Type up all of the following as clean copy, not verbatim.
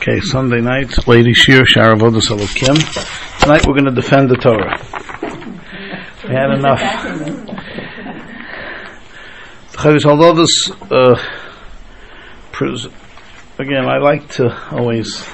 Okay, Sunday night, Lady Shir, Sharavodus Elokim. Tonight we're going to defend the Torah. We had enough. Although this, again, I like to always,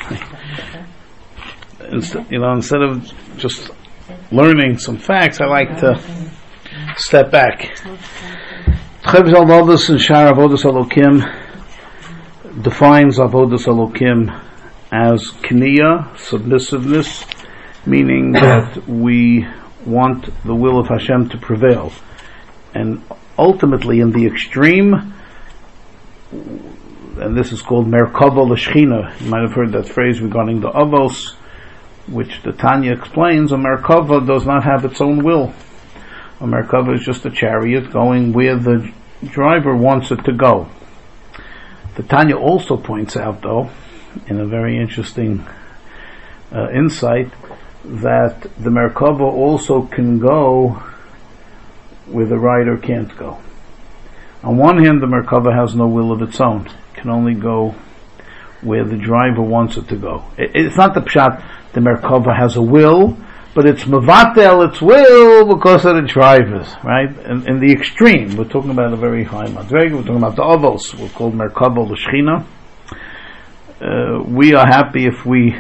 instead of just learning some facts, I like to step back. Although in Sharavodus Elokim defines Avodas Elokim as kniya, submissiveness, meaning that we want the will of Hashem to prevail. And ultimately, in the extreme, and this is called Merkava L'Shechina. You might have heard that phrase regarding the Avos, which the Tanya explains. A Merkava does not have its own will. A Merkava is just a chariot going where the driver wants it to go. The Tanya also points out, though, in a very interesting insight, that the Merkava also can go where the rider can't go. On one hand, the Merkava has no will of its own. It can only go where the driver wants it to go. It's not the pshat, the Merkava has a will, but it's mevatel its will because of the drivers, right? In the extreme, we're talking about a very high madrega, we're talking about the avos, we're called Merkava L'Shechina. We are happy if we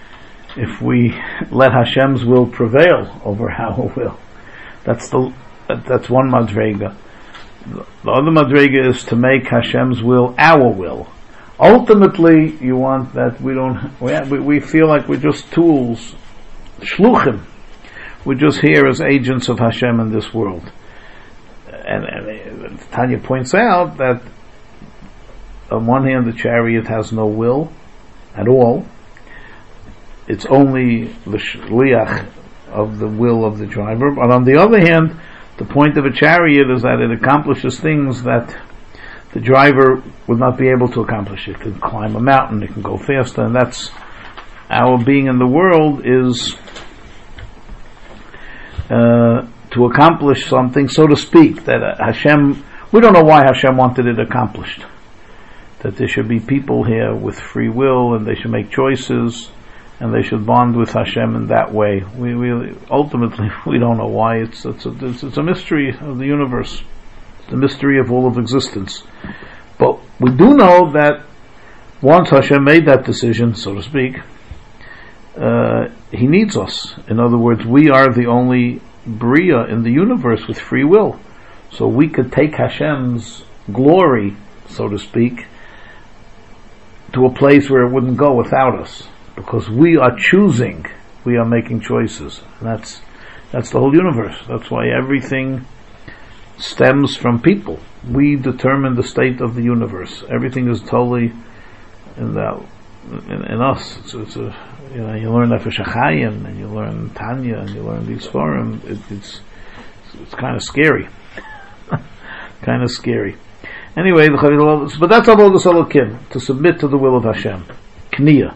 let Hashem's will prevail over our will. That's one madrega. The other madrega is to make Hashem's will our will. Ultimately, you want that we feel like we're just tools, shluchim. We're just here as agents of Hashem in this world. And Tanya points out that on one hand, the chariot has no will at all. It's only the shliach of the will of the driver. But on the other hand, the point of a chariot is that it accomplishes things that the driver would not be able to accomplish. It can climb a mountain, it can go faster, and that's our being in the world is to accomplish something, so to speak, that Hashem, we don't know why Hashem wanted it accomplished. That there should be people here with free will, and they should make choices, and they should bond with Hashem in that way. We ultimately we don't know why. It's a mystery of the universe, the mystery of all of existence. But we do know that once Hashem made that decision, so to speak, He needs us. In other words, we are the only Bria in the universe with free will. So we could take Hashem's glory, so to speak, to a place where it wouldn't go without us. Because we are choosing, we are making choices. And that's the whole universe. That's why everything stems from people. We determine the state of the universe. Everything is totally in us. You learn Nefesh HaChaim, and you learn Tanya, and you learn these Sforim. It's kind of scary. Kind of scary. Anyway, but that's Avodas Elokim, to submit to the will of Hashem. Kniya.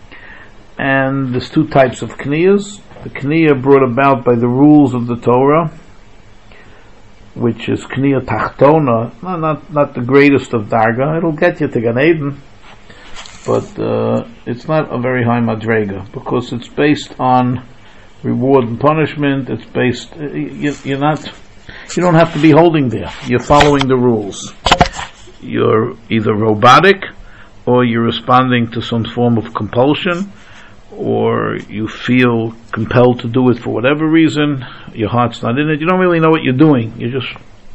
And there's two types of kniyas. The kniya brought about by the rules of the Torah, which is kniya tachtona, not the greatest of darga. It'll get you to Gan Eden, but it's not a very high madrega, because it's based on reward and punishment. It's based, you don't have to be holding there. You're following the rules. You're either robotic, or you're responding to some form of compulsion, or you feel compelled to do it for whatever reason. Your heart's not in it. You don't really know what you're doing. You just,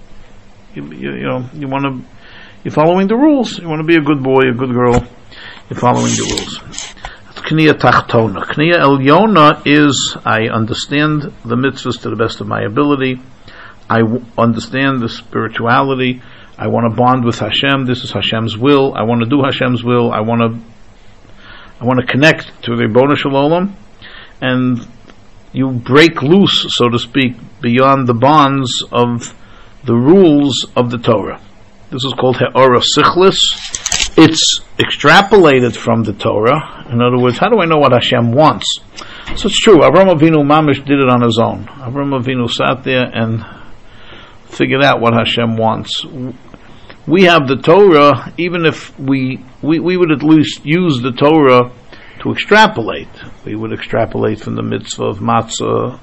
you're following the rules. You want to be a good boy, a good girl. You're following the rules. That's Kniya Tachtona. Kniya Elyona is, I understand the mitzvahs to the best of my ability. I understand the spirituality. I want to bond with Hashem. This is Hashem's will. I want to do Hashem's will. I want to connect to the Ribono Shel Olam, and you break loose, so to speak, beyond the bonds of the rules of the Torah. This is called He'ora Sichlis. It's extrapolated from the Torah. In other words, how do I know what Hashem wants? So it's true. Avraham Avinu Mamish did it on his own. Avraham Avinu sat there and figured out what Hashem wants. We have the Torah, even if we would at least use the Torah to extrapolate. We would extrapolate from the mitzvah of matzah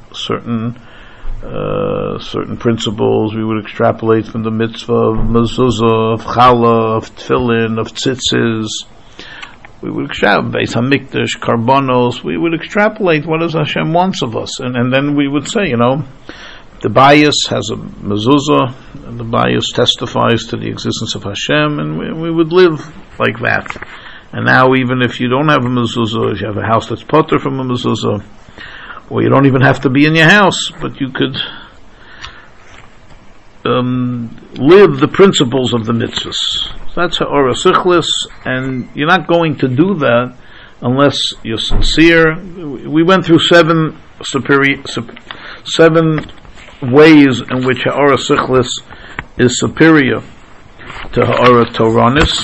certain principles. We would extrapolate from the mitzvah of mezuzah, of challah, of tefillin, of tzitzis. We would extrapolate Beis Hamikdash, karbanos. We would extrapolate what does Hashem wants of us, and then we would say, the bias has a mezuzah, and the bias testifies to the existence of Hashem, and we would live like that. And now, even if you don't have a mezuzah, if you have a house that's potter from a mezuzah, or you don't even have to be in your house, but you could live the principles of the mitzvahs. That's ha'ora sichlis, and you're not going to do that unless you're sincere. We went through seven ways in which ha'ora sichlis is superior to ha'ora toranis.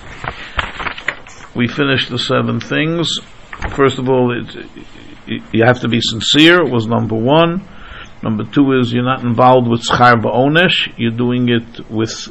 We finished the 7 things. First of all, you have to be sincere, was number 1. Number 2 is you're not involved with schar ba'onesh, you're doing it with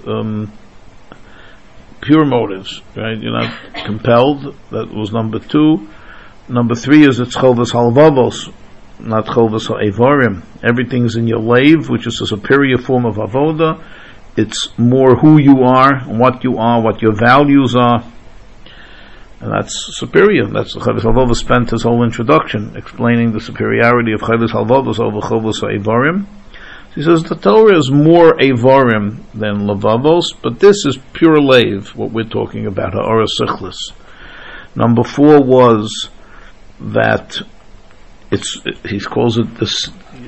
pure motives, right? You're not compelled. That was number 2. Number 3 is it's chovas halvavos, not chovas ha'evarim. Everything's in your lave, which is a superior form of avoda. It's more who you are, what your values are. And that's superior. That's Chovos Halvavos spent his whole introduction explaining the superiority of Chovos Halvavos over Chovos HaEvarim. He says the Torah is more Evarim than Levavos, but this is pure Lev, what we're talking about, Ha'ora Sichlis. Number 4 was that he calls it it's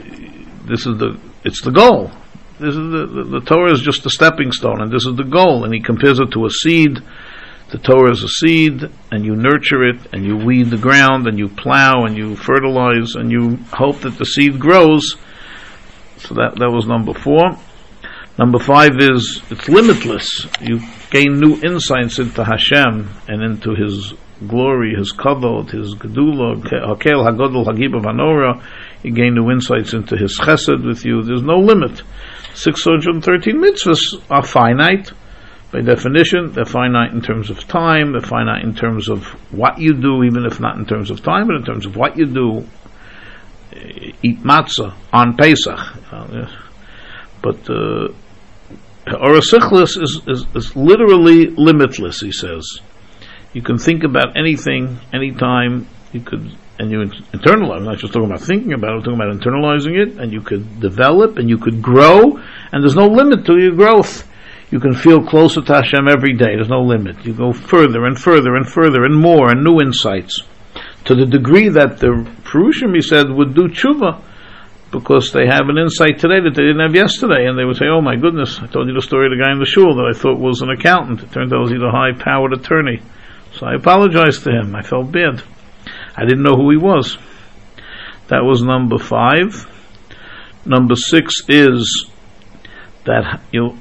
the goal. This is the Torah is just a stepping stone, and this is the goal, and he compares it to a seed. The Torah is a seed, and you nurture it, and you weed the ground, and you plow, and you fertilize, and you hope that the seed grows. So that was number 4. Number 5 is, it's limitless. You gain new insights into Hashem, and into His glory, His kavod, His gedula, hakel, hagodol, hagibah, vanora. You gain new insights into His chesed with you. There's no limit. 613 mitzvahs are finite. By definition, they're finite in terms of time, they're finite in terms of what you do, even if not in terms of time, but in terms of what you do. Eat matzah on Pesach. But Ha'ora Sichlis is literally limitless, he says. You can think about anything, anytime, and you internalize. I'm not just talking about thinking about it, I'm talking about internalizing it, and you could develop, and you could grow, and there's no limit to your growth. You can feel closer to Hashem every day. There's no limit. You go further and further and further and more and new insights. To the degree that the Perushim, he said, would do tshuva because they have an insight today that they didn't have yesterday. And they would say, oh my goodness, I told you the story of the guy in the shul that I thought was an accountant. It turned out he was a high-powered attorney. So I apologized to him. I felt bad. I didn't know who he was. That was number 5. Number 6 is that you'll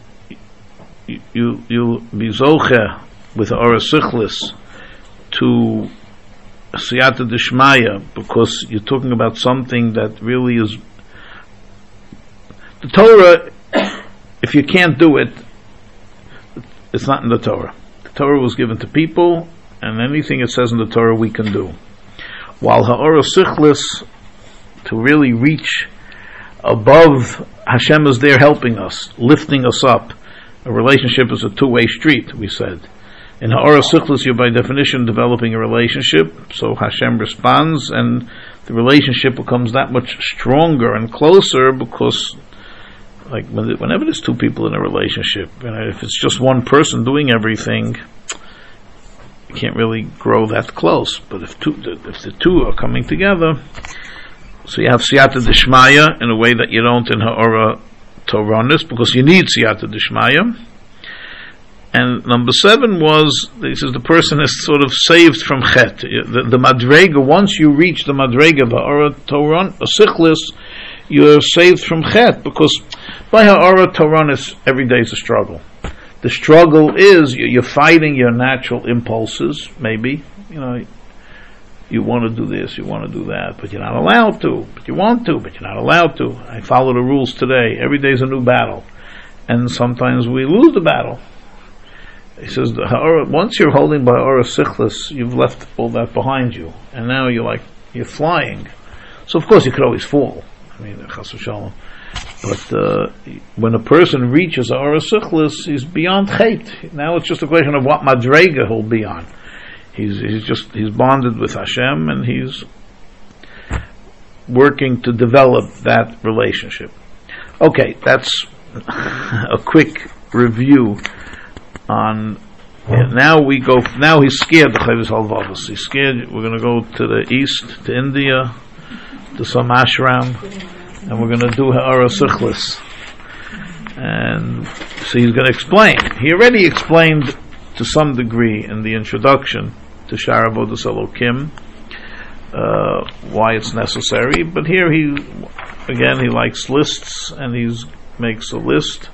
be zocher with Ha'ora Sichlis to siyata d'shmaya, because you're talking about something that really is the Torah. If you can't do it, it's not in the Torah. The Torah was given to people, and anything it says in the Torah we can do. While Ha'ora Sichlis, to really reach above, Hashem is there helping us, lifting us up. A relationship is a two-way street, we said. In Ha'ora Sichlis, you're by definition developing a relationship, so Hashem responds, and the relationship becomes that much stronger and closer, because like whenever there's 2 people in a relationship, if it's just one person doing everything, you can't really grow that close. But if the two are coming together, so you have siyata d'shmaya in a way that you don't in Ha'ora Toranis, because you need siyata d'shmaya. And number 7 was, he says, the person is sort of saved from chet. The madrega, once you reach the madrega of Ha'ora Sichlis, you're saved from chet, because by Ha'ora Toranis, every day is a struggle. The struggle is you're fighting your natural impulses, maybe. You want to do this, you want to do that, but you're not allowed to. But you want to, but you're not allowed to. I follow the rules today. Every day is a new battle. And sometimes we lose the battle. He says, once you're holding by Ha'ara Sichlis, you've left all that behind you, and now you're flying. So of course you could always fall. I mean, Chas v'Shalom. But when a person reaches Ha'ara Sichlis, he's beyond Chet. Now it's just a question of what Madrega he'll be on. He's bonded with Hashem, and he's working to develop that relationship. Okay, that's a quick review on. Now he's scared. The Chavis Halvavos. He's scared. We're going to go to the east, to India, to some ashram, and we're going to do Ha'ara Sichlis. And so he's going to explain. He already explained to some degree in the introduction to Sha'ar Avodas Elokim why it's necessary, but here he likes lists, and he makes a list.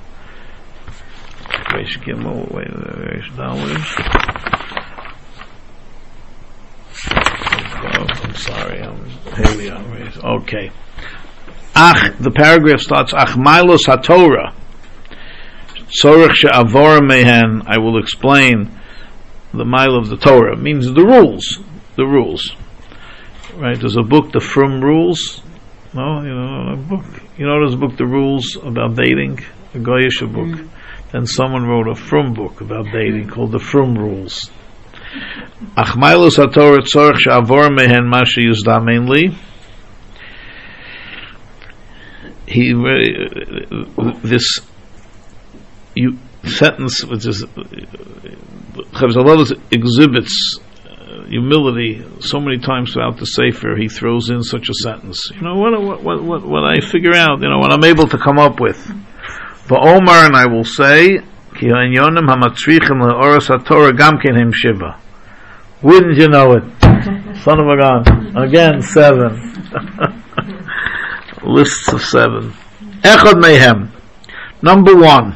I'm sorry, okay. The paragraph starts, Ach Mailos HaTorah Tzorech She'avor Mehen. I will explain the mile of the Torah. It means the rules. Right? There's a book, the Frum Rules. No, a book. There's a book, the Rules about dating, a Goyish book. Then someone wrote a Frum book about dating called the Frum Rules. Ach Mailos HaTorah Tzorech She'avor Mehen Ma Sheyuzdamen Li. This sentence, which is Chavis Halvavos exhibits humility so many times throughout the Sefer. He throws in such a sentence. What I figure out, what I'm able to come up with. Va'omar, and I will say, Ki ha'inyonim ha'matzrichim le'oras ha'Torah gam ken hem shiva. Wouldn't you know it? Son of a gun. Again, 7. Lists of 7. Echad mehem. Number one.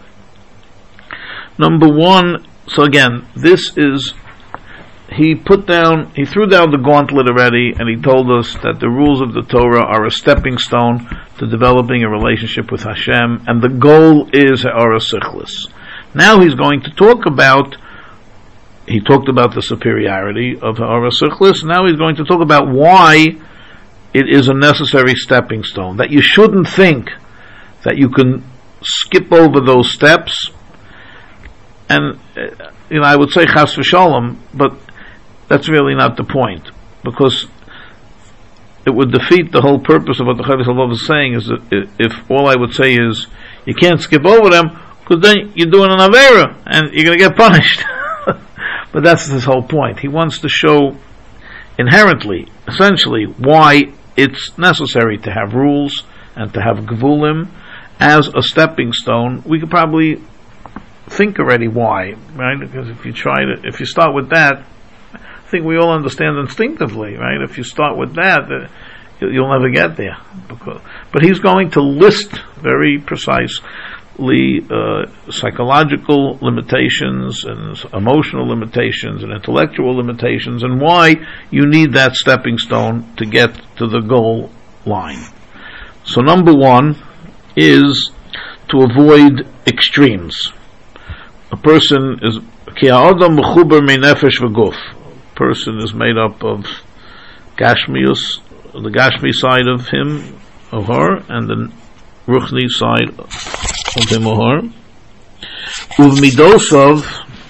So again, this is, he threw down the gauntlet already, and he told us that the rules of the Torah are a stepping stone to developing a relationship with Hashem, and the goal is Ha'ara Sichlis. Now he's going to talk about, he talked about the superiority of Ha'ara Sichlis, now he's going to talk about why it is a necessary stepping stone, that you shouldn't think that you can skip over those steps. And I would say Chas v'Shalom, but that's really not the point, because it would defeat the whole purpose of what the Chavis Halvavos is saying. Is that if all I would say is you can't skip over them, because then you're doing an Avera and you're going to get punished. But that's his whole point. He wants to show inherently, essentially, why it's necessary to have rules and to have Gevulim as a stepping stone. We could probably think already why, right? Because if you start with that, I think we all understand instinctively, right? If you start with that, you'll never get there. But he's going to list very precisely psychological limitations and emotional limitations and intellectual limitations, and why you need that stepping stone to get to the goal line. So number one is to avoid extremes. A person is person is made up of Gashmius, the Gashmi side of him, of her, and the Ruchni side of him, or her. Uvmidosov,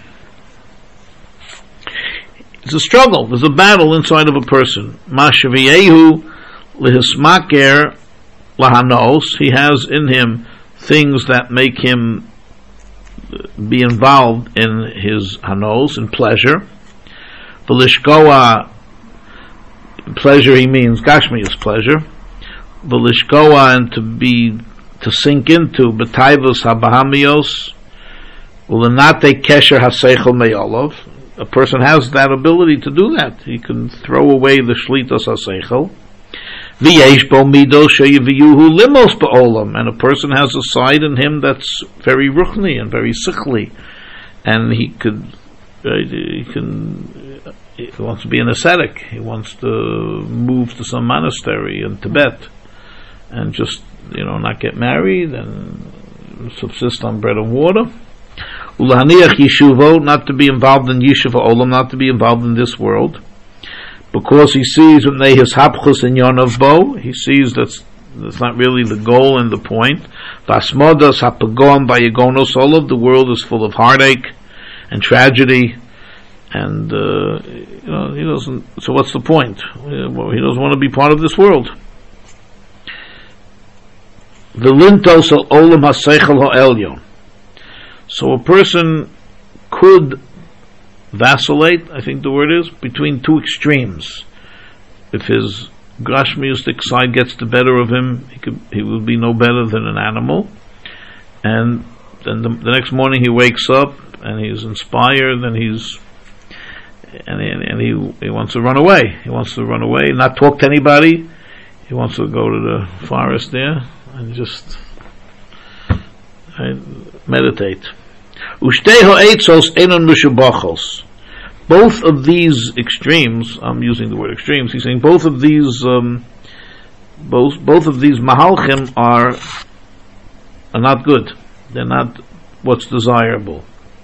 it's a struggle, there's a battle inside of a person. Mashaviyehu lihismaker lahanos, he has in him things that make him be involved in his hanos, in pleasure. V'lishkoa, pleasure he means Gashmius pleasure. V'lishkoa, and to sink into b'taivos habahamios. Ulenate kesher haseichel me'olov. A person has that ability to do that. He can throw away the shlitas haseichel. V'yesh bo midos sheyiviyuhu limos ba'olam, and a person has a side in him that's very ruchni and very sichli, and he wants to be an ascetic. He wants to move to some monastery in Tibet and just not get married and subsist on bread and water. Ulahaniach yishuvo, not to be involved in yishuv ha'olam, not to be involved in this world, because he sees when they his hapchus in yonav bo, he sees that's not really the goal and the point. Vasmodas hapagom bayagonos olav, the world is full of heartache and tragedy, and he doesn't. So what's the point? He doesn't want to be part of this world. V'lintos al olam haseichel ha'elyon. So a person could vacillate, I think the word is, between two extremes. If his Gashmiistic side gets the better of him, he will be no better than an animal. And then the next morning he wakes up and he's inspired and he wants to run away. He wants to run away, not talk to anybody. He wants to go to the forest there and just meditate. Both of these extremes, I'm using the word extremes, he's saying both of these mahalchim are not good. They're not what's desirable.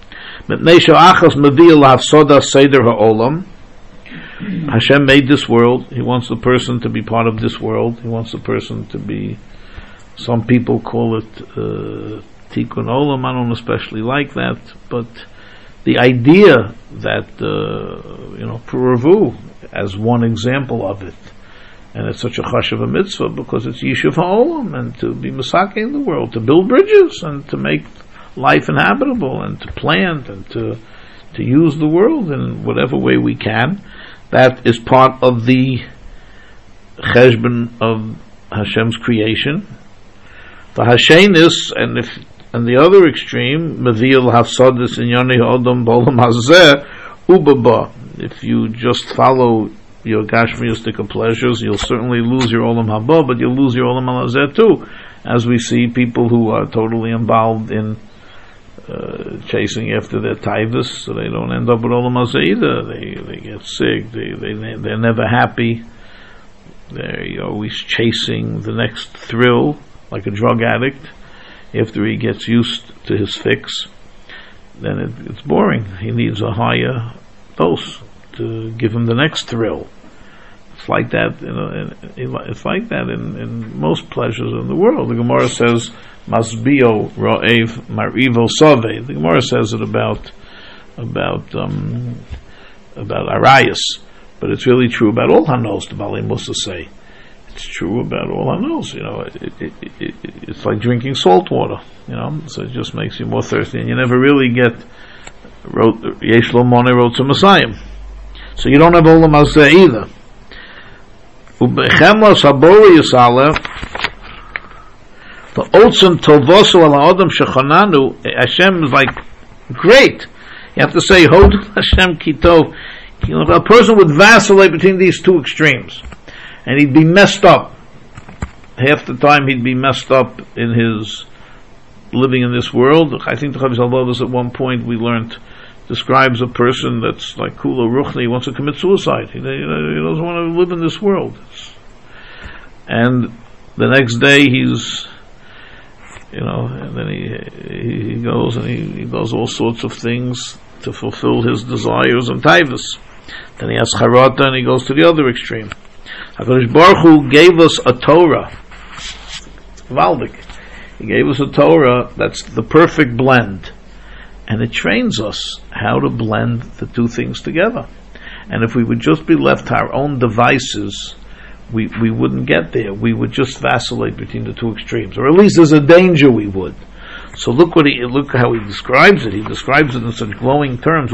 Hashem made this world. He wants the person to be part of this world. He wants the person to be, some people call it tikkun olam. I don't especially like that, but the idea that Puravu as one example of it, and it's such a chashuv a mitzvah because it's yishuv ha'olam, and to be misake in the world, to build bridges and to make life inhabitable and to plant and to use the world in whatever way we can. That is part of the cheshbon of Hashem's creation. The Hashenis, and the other extreme, Mavil Hafsadis in Yoni Odom Bolam Hazeh Ubaba. If you just follow your Gashmiistic pleasures, you'll certainly lose your Olam Haba, but you'll lose your Olam Hazeh too. As we see people who are totally involved in chasing after their taivas, so they don't end up with Olam Hazeh either. They get sick. They're never happy. They're always chasing the next thrill, like a drug addict. After he gets used to his fix, then it's boring. He needs a higher dose to give him the next thrill. It's like that, it's like that in most pleasures in the world. The Gemara says, Masbio Ra'ev Marivo Sove. The Gemara says it about Arayas, but it's really true about all Hanos, the Bali Musa say. It's true about all Hanos, it's like drinking salt water, so it just makes you more thirsty, and you never really get Yesh Lo Mone wrote to Messiah. So you don't have Olam Hazeh either. Ubechemos Habori Yisale, the Otzim Tovosu Al Ha'odam Shechananu, Hashem is like, great. You have to say, Hod Hashem Kitov. A person would vacillate between these two extremes, and he'd be messed up. Half the time he'd be messed up in his living in this world. I think the Chavis Halvavos at one point we learned describes a person that's like Kula Ruchni, he wants to commit suicide. He doesn't want to live in this world. And the next day he's, and then he goes and he does all sorts of things to fulfill his desires and taivas. Then he has charata and he goes to the other extreme. HaKadosh Baruch Hu gave us a Torah. Valdik. He gave us a Torah that's the perfect blend. And it trains us how to blend the two things together. And if we would just be left to our own devices, we wouldn't get there. We would just vacillate between the two extremes. Or at least there's a danger we would. So look how he describes it. He describes it in such glowing terms.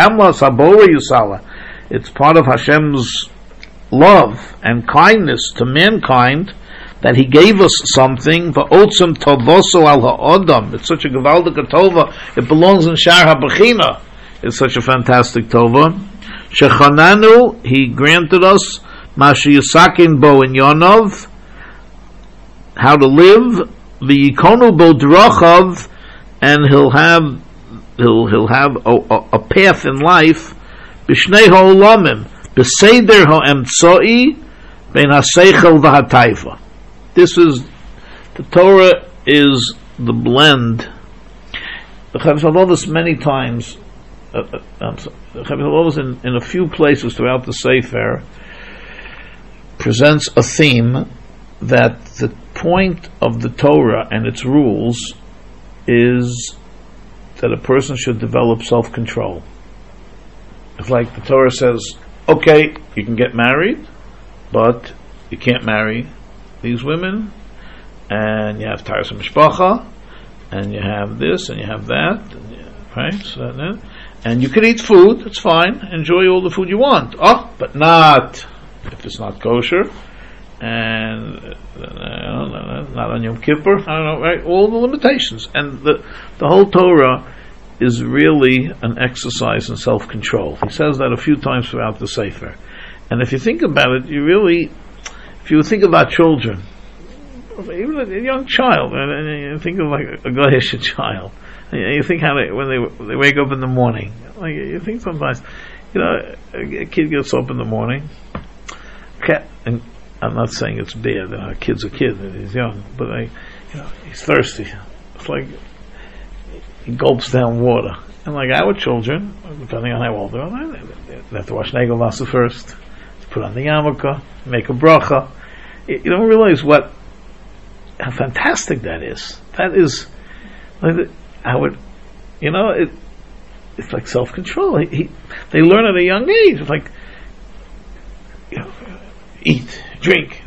It's part of Hashem's love and kindness to mankind that He gave us something. V'otzim tovoso al ha'odam. It's such a gewaldige tova. It belongs in Shar HaBechina. It's such a fantastic tova. Shechananu, He granted us Mashi Yisakin Bo in Yonov, how to live. V'yikonu bo drachav, and He'll have a path in life. B'shnei ha'olamim. B'seder ha'emtzoi ben ha'seichel v'hataifa. This is, the Torah is the blend. the Chavis Halachos many times, the Chavis Halachos in a few places throughout the Sefer presents a theme that the point of the Torah and its rules is that a person should develop self-control. It's like the Torah says, okay, you can get married, but you can't marry these women, and you have Taras Mishpacha, and you have this, and you have that, right? So and you can eat food, it's fine, enjoy all the food you want. Oh, but not if it's not kosher, and not on Yom Kippur, I don't know, right? All the limitations. And the whole Torah is really an exercise in self-control. He says that a few times throughout the Sefer. And if you think about it, if you think about children, even a young child, and you think of like a Goyish child, and you think how when they wake up in the morning, like you think sometimes, a kid gets up in the morning, and I'm not saying it's bad, a kid's a kid, he's young, but he's thirsty. It's like he gulps down water. And like our children, depending on how old they are, they have to wash Nagel Vasa first, put on the yarmulke, make a bracha. You don't realize how fantastic that is. That is like how it's like self-control. They learn at a young age. It's like eat, drink.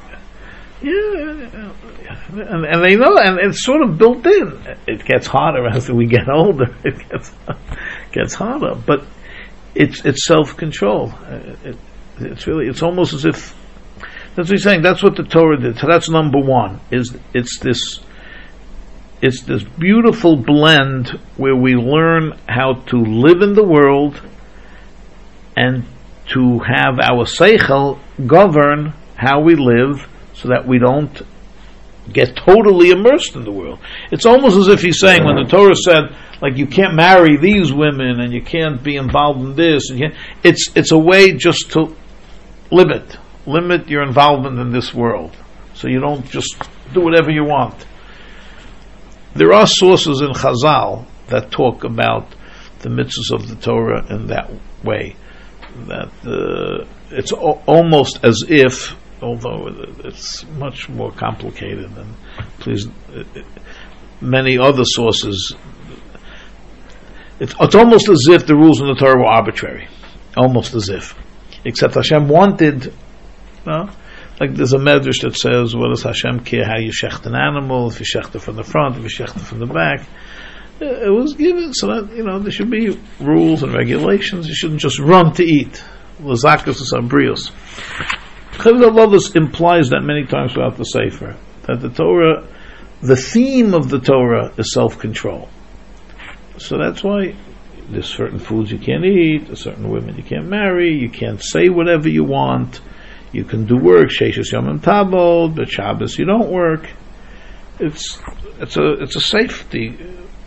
And they know, and it's sort of built in. It gets harder as we get older. It gets harder, but it's self-control. It's almost as if that's what he's saying. That's what the Torah did. So that's number one. It's this beautiful blend where we learn how to live in the world and to have our seichel govern how we live, so that we don't get totally immersed in the world. It's almost as if he's saying, when the Torah said, like, you can't marry these women and you can't be involved in this, and it's a way just to limit your involvement in this world, so you don't just do whatever you want. There are sources in Chazal that talk about the mitzvahs of the Torah in that way, that it's almost as if, although it's much more complicated than many other sources, it's almost as if the rules in the Torah were arbitrary, almost as if, except Hashem wanted, like there's a medrash that says, what does Hashem care how you shecht an animal, if you shecht it from the front, if you shecht it from the back. It was given so that there should be rules and regulations. You shouldn't just run to eat. Lazakas is abrios. Chavis Halachos implies that many times throughout the Sefer, that the Torah, the theme of the Torah is self-control. So that's why there's certain foods you can't eat, there's certain women you can't marry, you can't say whatever you want, you can do work, Sheishes Yomim Tabod, but Shabbos you don't work. It's a safety,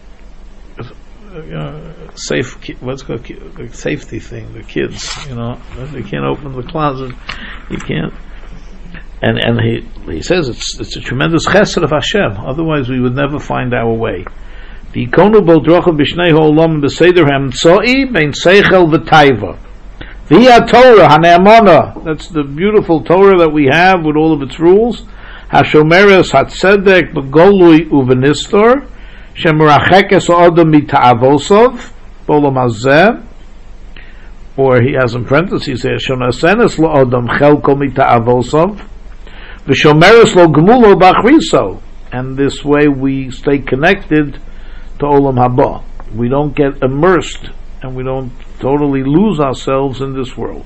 what's called safety thing. The kids, they can't open the closet, you can't. And he says it's a tremendous chesed of Hashem. Otherwise, we would never find our way. The ikonu boldrocha b'shnei ha'olam b'seder hamtzoi bein seichel v'taiva. V'hi Torah hane'amona. That's the beautiful Torah that we have with all of its rules. Hashomeres hatzedek b'golui uvenistor. Shemurachekes ha'odam mita'avosov b'olam hazeh. Or he has in parentheses here, shonasenes la'odam chelko mita'avosov. V'shomeres lo gemulo b'achriso. And this way we stay connected to Olam Haba. We don't get immersed and we don't totally lose ourselves in this world.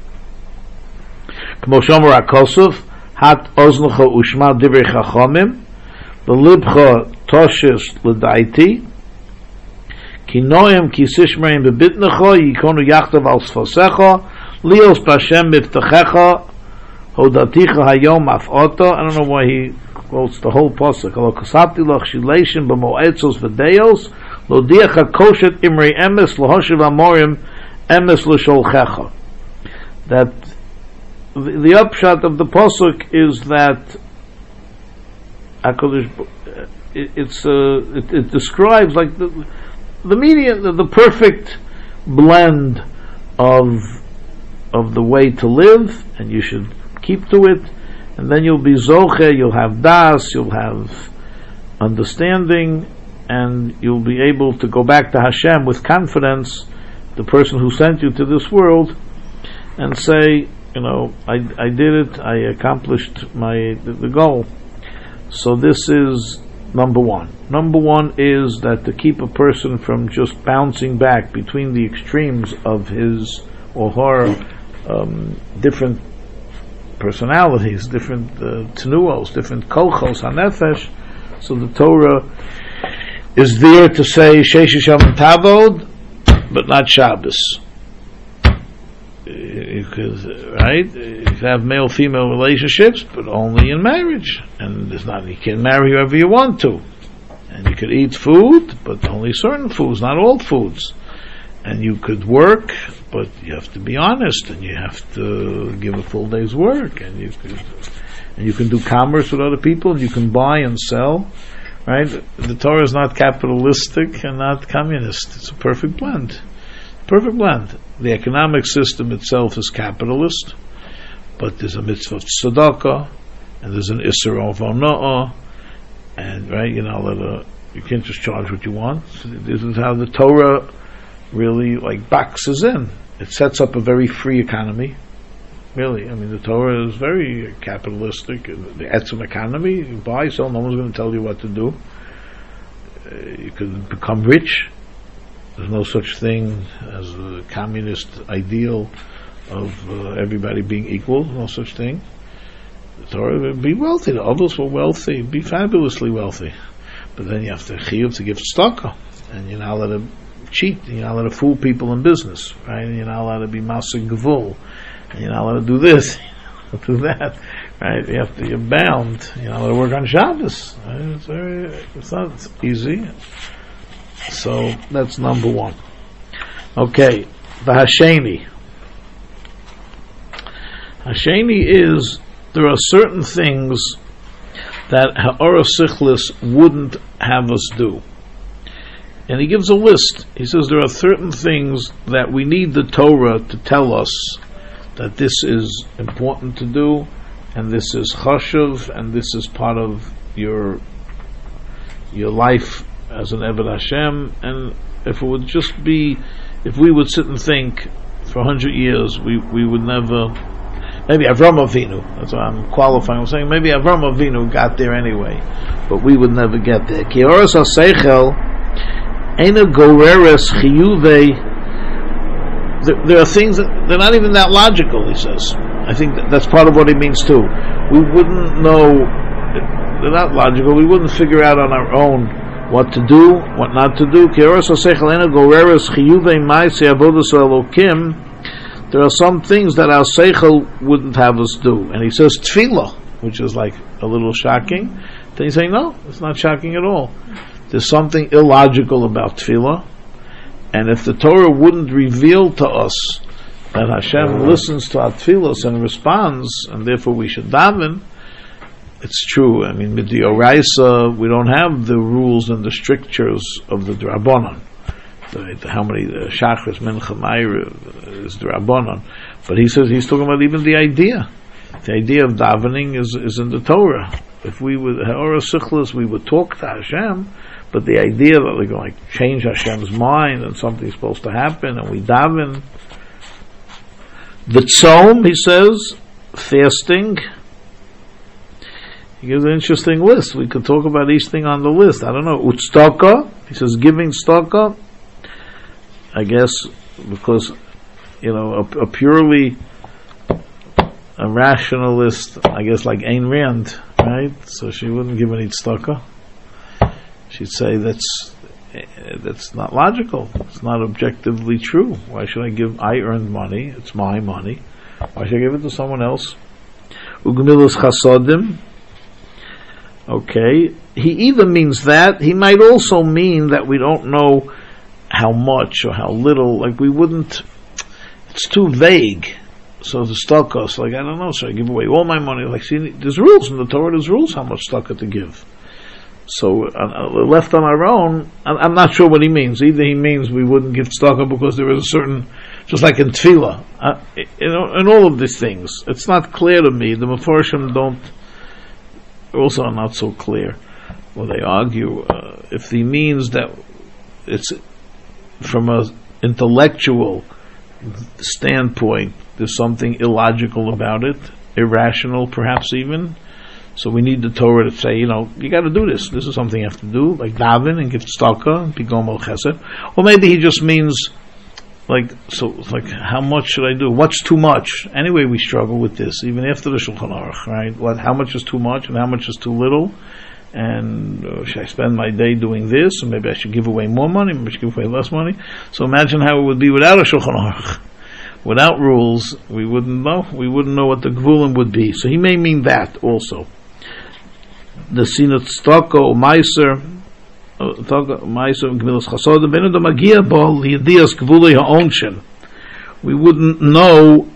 K'mo shomer HaKosov, hat oznecha ushma divrei chachamim, v'libcha toshes l'daiti, ki noyim ki sishmerim bebitnecha, yikonu yachtav al sfasecha, lios b'Hashem miftachecha, hodaticha hayom af'ota. I don't know why he quotes the whole pasuk. Lo kasati lach shilation b'moetzos v'deos, lo diach koshet imri emes lohoshev amorim emes l'sholchecha. That the upshot of the pasuk is that it describes like the median, the perfect blend of the way to live, and you should keep to it, and then you'll be zoche, you'll have das, you'll have understanding, and you'll be able to go back to Hashem with confidence, the person who sent you to this world, and say, I did it, I accomplished the goal. So this is number one. Number one is that to keep a person from just bouncing back between the extremes of his or her different personalities, different tenuos, different kochos, hanefesh. So the Torah is there to say Sheish Yom Tavod, but not Shabbos. You could have male-female relationships, but only in marriage. And you can marry whoever you want to. And you could eat food, but only certain foods, not all foods. And you could work, but you have to be honest, and you have to give a full day's work, and you can do commerce with other people, and you can buy and sell. Right? The Torah is not capitalistic and not communist. It's a perfect blend. Perfect blend. The economic system itself is capitalist, but there's a mitzvah of tzedakah, and there's an isser of ona'ah, and you can't just charge what you want. So this is how the Torah really boxes in. It sets up a very free economy. Really, the Torah is very capitalistic. The etzem economy, you buy, sell, no one's going to tell you what to do. You could become rich. There's no such thing as a communist ideal of everybody being equal. No such thing. The Torah, be wealthy. The others were wealthy, be fabulously wealthy. But then you have to chiyuv to give tzedakah, and you're not allowed to cheat, and you're not allowed to fool people in business, right? And you're not allowed to be masig gevul. You're not allowed to do this, do that, right? You're bound. You're not allowed to work on Shabbos. Right? It's not easy. So that's number one. Okay, the Hasheni. Hasheni is, there are certain things that Ha'ara Sichlis wouldn't have us do. And he gives a list. He says there are certain things that we need the Torah to tell us that this is important to do, and this is chashuv, and this is part of your life as an Eved Hashem. And if it would just be, if we would sit and think for 100 years, we would never. Maybe Avram Avinu. That's what I'm qualifying. I'm saying maybe Avram Avinu got there anyway, but we would never get there. Ki oros haseichel eina goreres chiyuvei. There are things that they're not even that logical, he says. I think that's part of what he means too. We wouldn't know, they're not logical, we wouldn't figure out on our own what to do, what not to do. There are some things that our seichel wouldn't have us do. And he says tefillah, which is like a little shocking. Then he's saying, no, it's not shocking at all. There's something illogical about tefillah. And if the Torah wouldn't reveal to us that Hashem listens to our tefillos and responds, and therefore we should daven, it's true. With the Oraisa, we don't have the rules and the strictures of the Drabonon. How many Shachris, Mincha, Ma'ariv is Drabonon. But he says, he's talking about even the idea. The idea of davening is in the Torah. If we would, Ha'ara Sichlis, we would talk to Hashem, but the idea that we're going to change Hashem's mind and something's supposed to happen and we daven. The tzom, he says, fasting. He gives an interesting list. We could talk about each thing on the list. I don't know. Tzedakah, he says giving tzedakah. I guess because, a purely a rationalist, I guess like Ayn Rand, right? So she wouldn't give any tzedakah. She'd say that's not logical. It's not objectively true. Why should I earned money. It's my money. Why should I give it to someone else? Ugmilus chasodim. Okay. He either means that, he might also mean that we don't know how much or how little, we wouldn't, it's too vague. So the tzedakah, I don't know, so I give away all my money. See, there's rules in the Torah, there's rules how much tzedakah to give. So left on our own, I'm not sure what he means. Either he means we wouldn't give tzedakah because there is a certain, just like in tefillah, in all of these things, it's not clear to me. The Mefarshim also are not so clear. Well, they argue if he means that it's from an intellectual standpoint, there's something illogical about it, irrational perhaps even. So we need the Torah to say, you got to do this. This is something you have to do, like daven and give tzedakah, be gomel chesed. Or maybe he just means, how much should I do? What's too much? Anyway, we struggle with this, even after the Shulchan Aruch, right? How much is too much and how much is too little? And should I spend my day doing this? Or maybe I should give away more money, maybe I should give away less money. So imagine how it would be without a Shulchan Aruch. Without rules, we wouldn't know. We wouldn't know what the Gvulim would be. So he may mean that also. The sinat tzedakah or meiser gemilas chasodim b'enu da magia bol liyadias gvulei ha'onshin. We wouldn't know.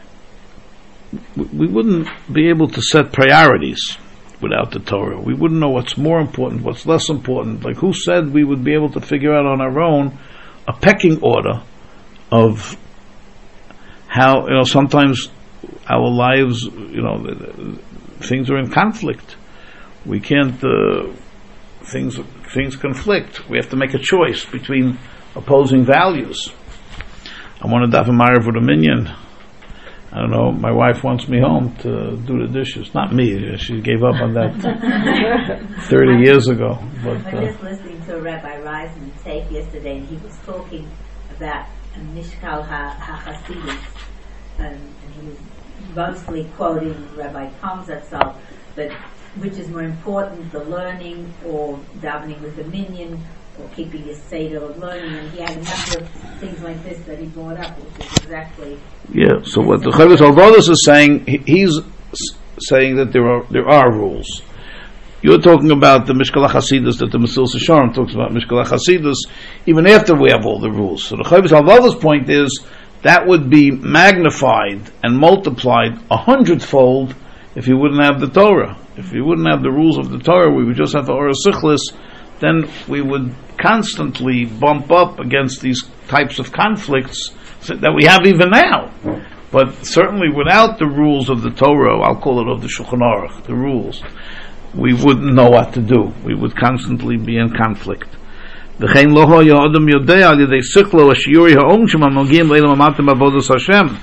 We wouldn't be able to set priorities without the Torah. We wouldn't know what's more important, what's less important. Like who said we would be able to figure out on our own a pecking order of how sometimes our lives things are in conflict. We can't. Things conflict. We have to make a choice between opposing values. I want to daven ma'ariv with a minyan. I don't know. My wife wants me home to do the dishes. Not me. She gave up on that 30 years ago. But I was just listening to Rabbi Reisman tape yesterday, and he was talking about Mishkal HaChasidus, and he was mostly quoting Rabbi Tom Zatzal, but which is more important, the learning or davening with the minyan or keeping a seder of learning? And he had a number of things like this that he brought up, which is exactly... Yeah, so what the Chavis Alvados is saying, he's saying that there are rules. You're talking about the Mishkal HaChasidus that the Mesilas Yesharim talks about, Mishkal HaChasidus, even after we have all the rules. So the Chavis Alvados' point is that would be magnified and multiplied 100-fold if you wouldn't have the Torah. If you wouldn't have the rules of the Torah, we would just have the Orah Sichlis, then we would constantly bump up against these types of conflicts that we have even now. But certainly without the rules of the Torah, I'll call it of the Shulchan Aruch, the rules, we wouldn't know what to do. We would constantly be in conflict. V'chein lo haya adam yodei al yedei sichlo ashiyuri ha'om shema mogim le'elam amatim avodas Hashem.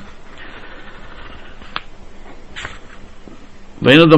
We wouldn't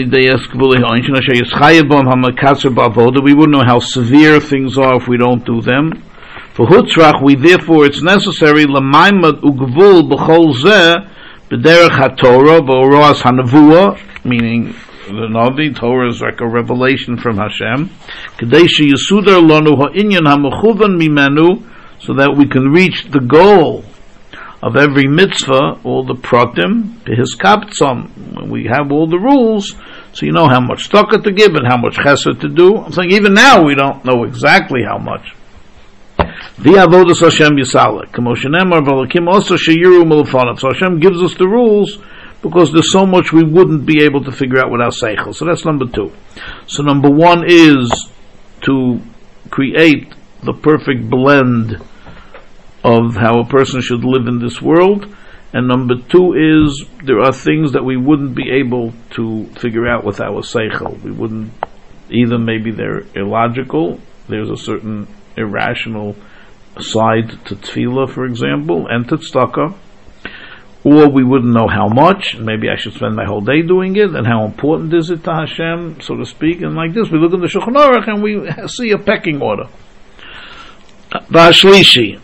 know how severe things are if we don't do them. For Hutzrach, therefore it's necessary l'maimad ugvul b'chol zeh b'derech haTorah b'oroas hanavua, meaning the Navi Torah is like a revelation from Hashem. Kadei sheyisudar lanu ha'inyan ha'mechuvan mimenu, so that we can reach the goal of every mitzvah, all the pratim, his kaptzam, when we have all the rules, so you know how much tzedakah to give and how much chesed to do. I'm saying even now we don't know exactly how much. V'avodas Hashem yisala, k'mo shenemar v'alakim also sheyiru milufanav. So Hashem gives us the rules because there's so much we wouldn't be able to figure out without seichel. So that's number two. So number one is to create the perfect blend of how a person should live in this world, and number two is there are things that we wouldn't be able to figure out with our seichel. We wouldn't, either maybe they're illogical, there's a certain irrational side to tefillah, for example, and to tzedakah, or we wouldn't know how much, maybe I should spend my whole day doing it, and how important is it to Hashem, so to speak, and like this, we look in the Shulchan Aruch and we see a pecking order. V'ashlishi,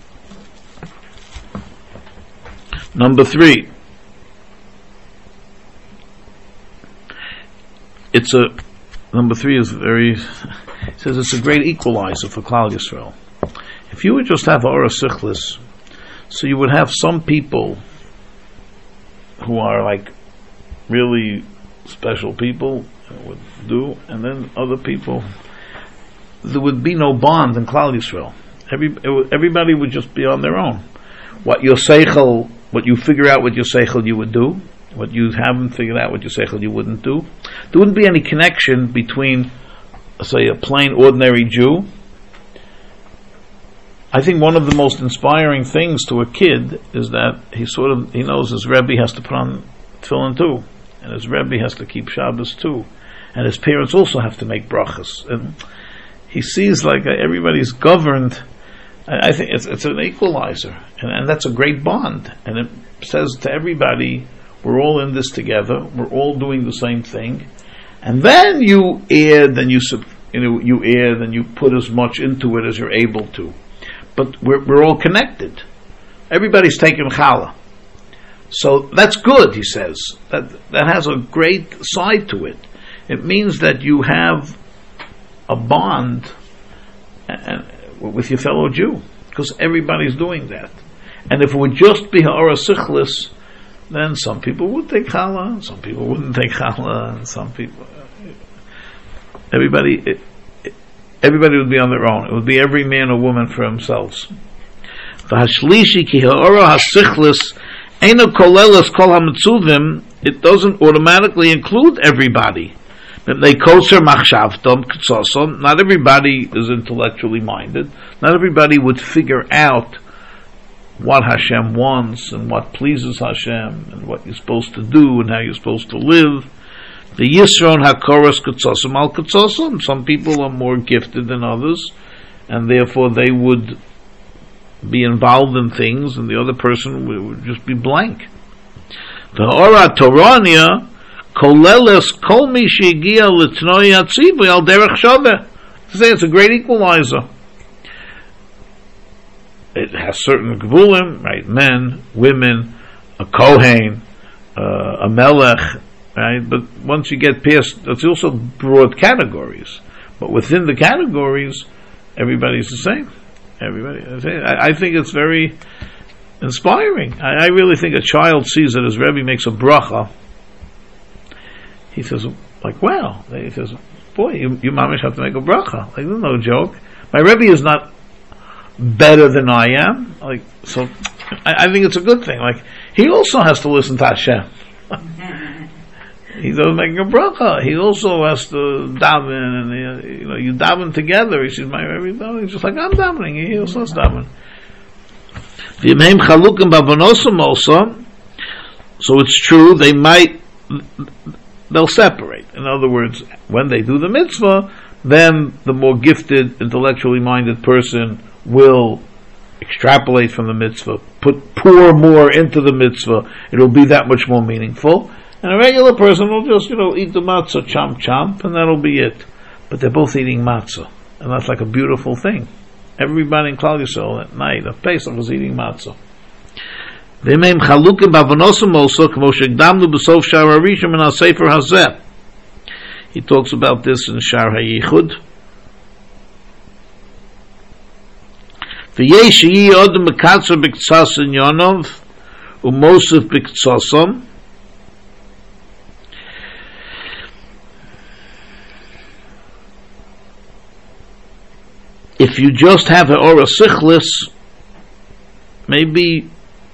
number three, number three is it says it's a great equalizer for Klal Yisrael. If you would just have Orah Sichlis, so you would have some people who are like really special people would do, and then other people, there would be no bond in Klal Yisrael. Everybody would just be on their own. What you figure out with your seichel you would do. What you haven't figured out with your seichel you wouldn't do. There wouldn't be any connection between say, a plain, ordinary Jew, I think one of the most inspiring things to a kid is that he knows his Rebbe has to put on tefillin too, and his Rebbe has to keep Shabbos too, and his parents also have to make brachas, and he sees like everybody's governed. I think it's an equalizer, and that's a great bond, and it says to everybody, we're all in this together, we're all doing the same thing, and then you add, and you put as much into it as you're able to. But we're all connected. Everybody's taking challah. So that's good, he says. That has a great side to it. It means that you have a bond with your fellow Jew, because everybody's doing that. And if it would just be ha'ara sichlis, then some people would take challah, some people wouldn't take challah, and some people... Everybody would be on their own. It would be every man or woman for themselves. It doesn't automatically include everybody. Not everybody is intellectually minded. Not everybody would figure out what Hashem wants and what pleases Hashem and what you're supposed to do and how you're supposed to live. The Yisron HaKoros Ketzosim Al Ketzosim. Some people are more gifted than others, and therefore they would be involved in things, and the other person would just be blank. The Ora Torania Koleles Kol Mi Shegiya L'Tnoi Hatzivu Al Derech Shaveh. Say it's a great equalizer. It has certain gvulim, right? Men, women, a Kohen, a Melech. Right, but once you get past, it's also broad categories. But within the categories, everybody's the same. I think it's very inspiring. I really think a child sees that his Rebbe makes a bracha. He says, like, wow. He says, boy, you mamish have to make a bracha. Like, there's no joke. My Rebbe is not better than I am. Like, so I think it's a good thing. Like, he also has to listen to Hashem. He's making a bracha. He also has to daven, and you daven together. He says, "My Rebbe," he's just like I'm davening. He also has daven. V'yemeim chalukim bavonosim also. So it's true they'll separate. In other words, when they do the mitzvah, then the more gifted, intellectually minded person will extrapolate from the mitzvah, pour more into the mitzvah. It'll be that much more meaningful. And a regular person will just, eat the matzah, chomp, and that'll be it. But they're both eating matzah. And that's like a beautiful thing. Everybody in Klal Yisrael at night of Pesach was eating matzah. V'yemeim chalukim b'avonosim also, k'mo shekdamnu b'sof Shar HaRishon min ha-Sefer Hazeh. He talks about this in Shar HaYichud. V'yesh yi odem mekatzer b'ktsas in Yonov, u'mosef b'ktsasom. If you just have an Ora Sichlis, maybe,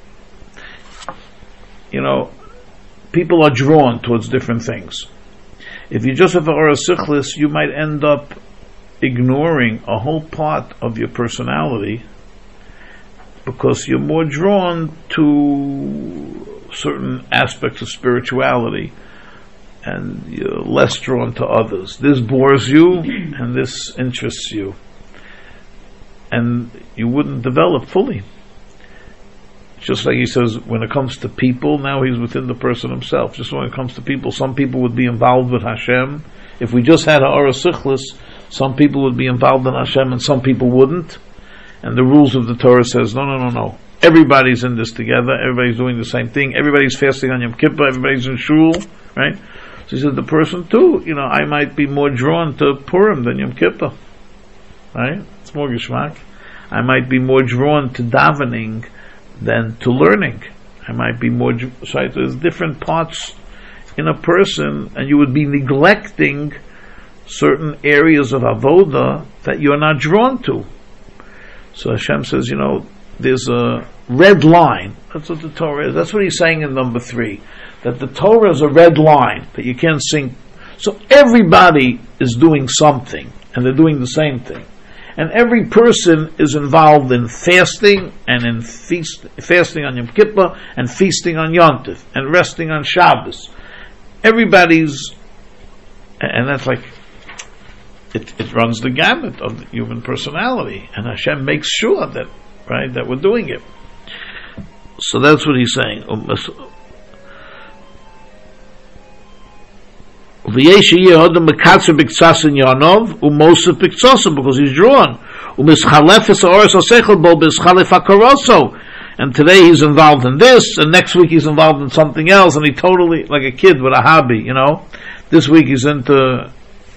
people are drawn towards different things. If you just have an Ora Sichlis, you might end up ignoring a whole part of your personality because you're more drawn to certain aspects of spirituality and you're less drawn to others. This bores you and this interests you. And you wouldn't develop fully. Just like he says, when it comes to people, now he's within the person himself. Just when it comes to people, some people would be involved with Hashem. If we just had Ha'ara Sichlis, some people would be involved in Hashem and some people wouldn't. And the rules of the Torah says, no. Everybody's in this together. Everybody's doing the same thing. Everybody's fasting on Yom Kippur. Everybody's in Shul. Right? So he said, the person too, I might be more drawn to Purim than Yom Kippur. Right? It's more geschmack. I might be more drawn to davening than to learning. I might be more... So there's different parts in a person, and you would be neglecting certain areas of avoda that you're not drawn to. So Hashem says, there's a red line. That's what the Torah is. That's what he's saying in number 3. That the Torah is a red line that you can't So everybody is doing something, and they're doing the same thing. And every person is involved in fasting, and in fasting on Yom Kippur, and feasting on Yom Tov, and resting on Shabbos. Everybody's, and that's like, it runs the gamut of the human personality, and Hashem makes sure that, right, that we're doing it. So that's what he's saying. Because he's drawn. And today he's involved in this, and next week he's involved in something else, and he totally, like a kid with a hobby, This week he's into,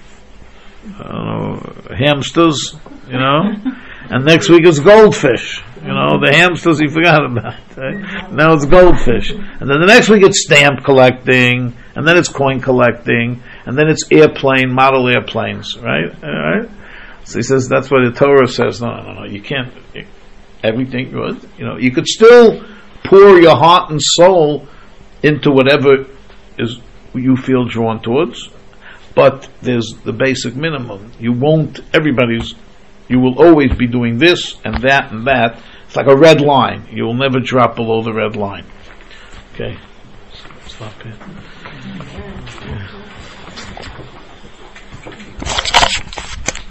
hamsters, and next week it's goldfish. The hamsters he forgot about. Right? Now it's goldfish. And then the next week it's stamp collecting, and then it's coin collecting, and then it's model airplanes, right? All right? So he says, that's why the Torah says, no, you can't, everything, you could still pour your heart and soul into whatever is you feel drawn towards, but there's the basic minimum. You will always be doing this and that and that. It's like a red line. You will never drop below the red line. Okay. Stop here.